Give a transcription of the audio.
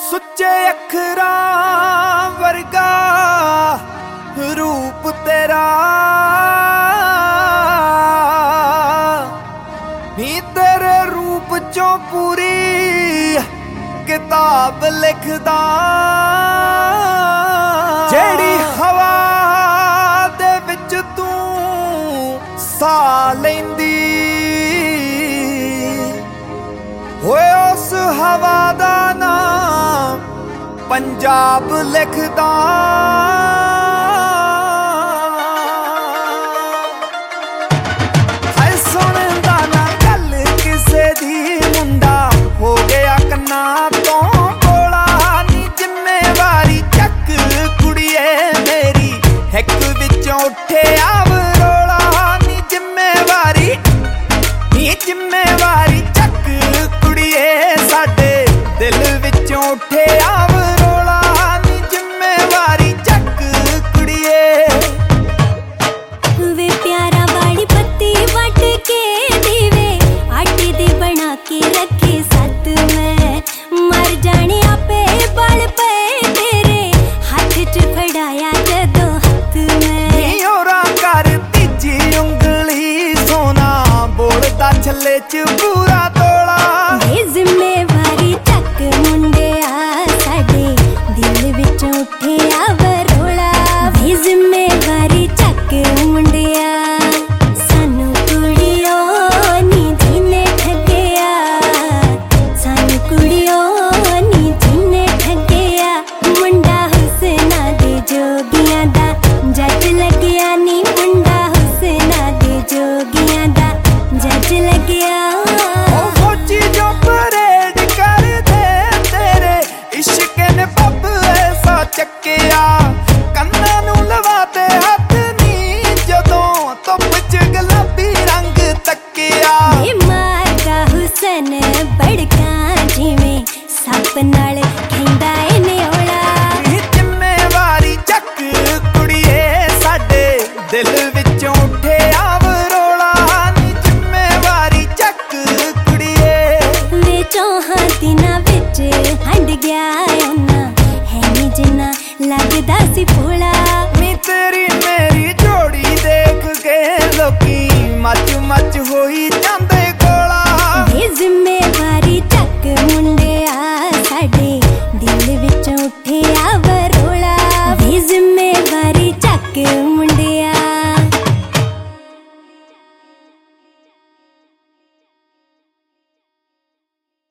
ਸੁੱਚੇ ਅੱਖਰਾਂ ਵਰਗਾ रूप तेरा नी तेरे रूप चों पूरी किताब लिखदा जेड़ी हवा दे विच तू सा लैंदी होए उस हवा दा नाम पंजाब लिखदा उठे आवरोला नी जिम्मेवारी चक कुड़िए साडे दिल विचों उठे आवरोला नी जिम्मेवारी चक कुड़िए वे प्यारा वाली पत्ती वट के दीवे आटे दे बना के रखे सत में मर जाने आपे बल पे तेरे हाथ च फड़ाया जदों छले च पूरा तोला जिम्मेवारी चक मुंडिया साडे दिल विच उठे आवरोला जिम्मेवारी चक मुंडिया सानू कुड़ियो नी जिने ठगया सानू कुड़ियो नी जिने ठगया मुंडा हुसना दे जोगियां दा जज लगिया नी मुंडा हुसना दे जोगियां दा जज लगिया फौजी जो परेड कर दे तेरे इश्क ने पब ऐसा चक्किया कन्ना नू लवा दे हथ नी जदों धुप च गुलाबी रंग तकिया मारदा हुसन बड़का जिवें सप नाल